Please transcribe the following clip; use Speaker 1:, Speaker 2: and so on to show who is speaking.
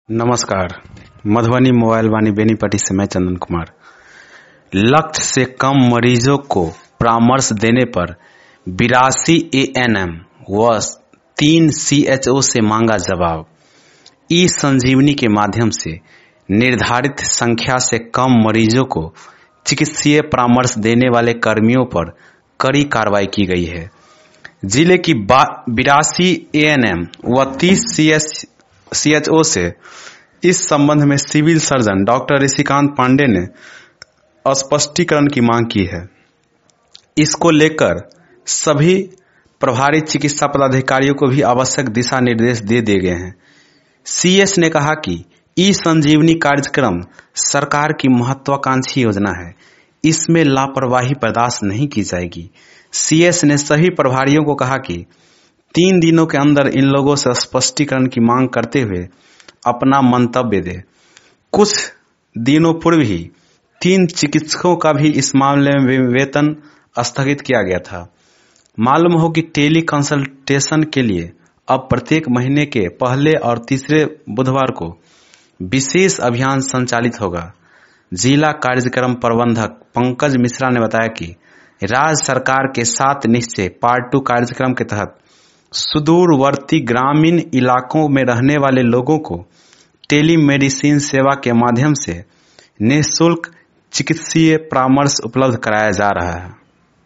Speaker 1: नमस्कार। मधुबनी मोबाइल वाणी बेनीपट्टी से मैं चंदन कुमार। लक्ष्य से कम मरीजों को परामर्श देने पर 82 ANM व 3 CHO से मांगा जवाब। ई संजीवनी के माध्यम से निर्धारित संख्या से कम मरीजों को चिकित्सीय परामर्श देने वाले कर्मियों पर कड़ी कार्रवाई की गई है। जिले की 82 ANM व 30 CHO से इस संबंध में civil surgeon doctor Rishikant Pandey ने स्पष्टीकरण की मांग की है। इसको लेकर सभी प्रभारी चिकित्सा पदाधिकारियों को भी आवश्यक दिशा निर्देश दे दिए गए हैं। CS ने कहा कि ई संजीवनी कार्यक्रम सरकार की महत्वाकांक्षी योजना है, इसमें लापरवाही बर्दाश्त नहीं की जाएगी। CS ने सभी प्रभारियों को कहा कि 3 दिनों के अंदर इन लोगों से स्पष्टीकरण की मांग करते हुए अपना मंतव्य दे। कुछ दिनों पूर्व ही 3 चिकित्सकों का भी इस मामले में वेतन स्थगित किया गया था। मालूम हो कि टेली कंसल्टेशन के लिए अब प्रत्येक महीने के पहले और तीसरे बुधवार को विशेष अभियान संचालित होगा। जिला कार्यक्रम प्रबंधक पंकज मिश्रा ने बताया कि राज्य सरकार के 7 निश्चय पार्ट 2 कार्यक्रम के तहत सुदूरवर्ती ग्रामीण इलाकों में रहने वाले लोगों को टेलीमेडिसिन सेवा के माध्यम से निःशुल्क चिकित्सीय परामर्श उपलब्ध कराया जा रहा है।